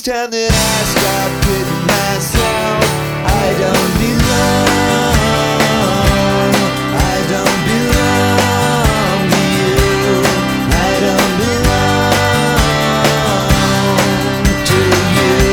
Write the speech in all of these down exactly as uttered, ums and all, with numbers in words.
it's time that I stop kidding myself. I don't belong. I don't belong to you. I don't belong to you.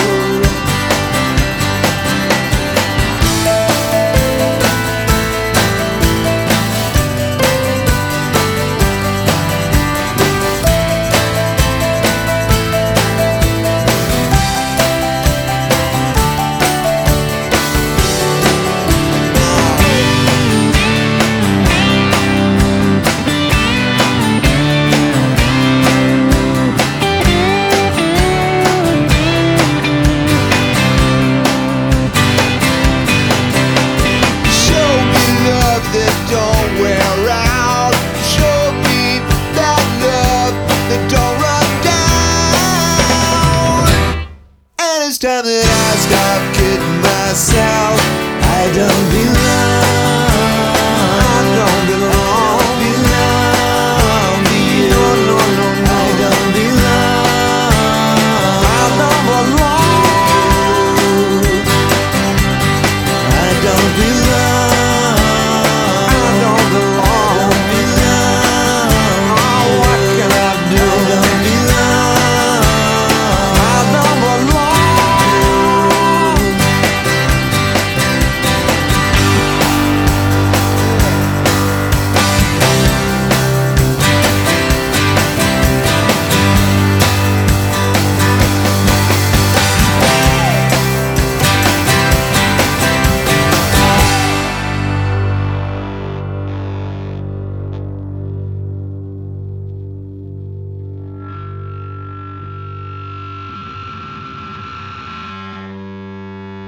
Don't wear out. Show me that love that don't run down. And it's time that I